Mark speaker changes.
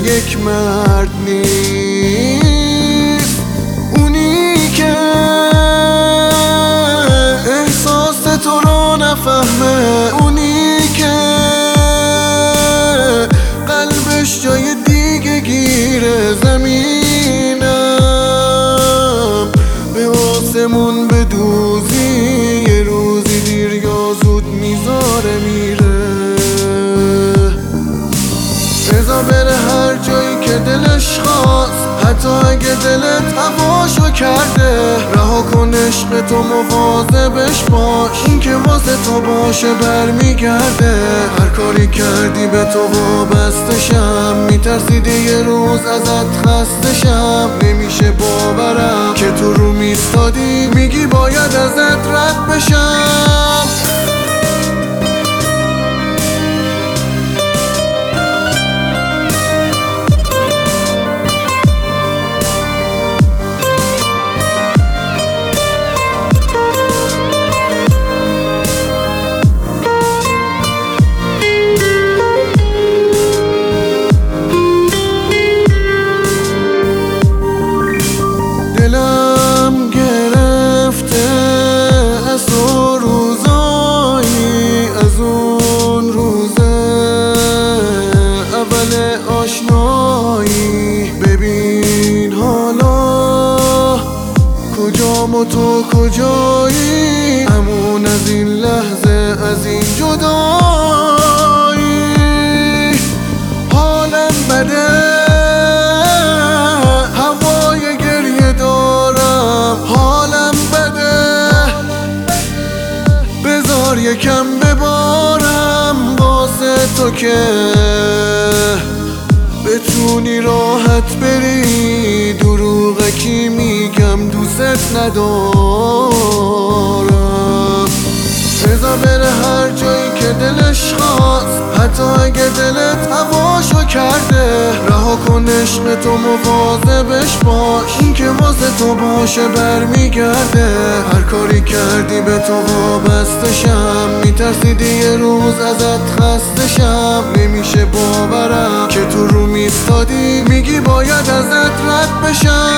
Speaker 1: یک مرد نیست، اونی که احساس تو رو نفهمه، اونی که قلبش جای دیگه گیره. زمینم به آسمون بدوزی، یه روزی دیر یا زود میذاره میره. بذار بره هر جایی که دلش خواست، حتی اگه دلت هواشو کرده. رها کن عشق تو، مواظبش باش، این که واسه تو باشه برمیگرده. هر کاری کردی به تو وابستشم، میترسیدی یه روز ازت خستشم. نمیشه باورم که تو رو میستادی، میگی باید ازت رد بشم. دلم گرفته از تو روزایی، از اون روزه اول آشنایی. ببین حالا کجام و تو کجایی، همون از این لحظه، از این جدایی. حالم بده، یکم ببارم واسه تو که بتونی راحت بری. دروغکی میگم دوست ندارم. بذار بره هر جایی که دلش خواست، حتی اگه دلت هواشو کرده. رها کن عشق تو، مواظبش باش، این که واسه تو باشه برمیگرده. هر کاری کردی به تو وابستشم، میترسیدی یه روز ازت خستشم. نمیشه باورم که تو رو میستادی، میگی باید ازت رد بشم.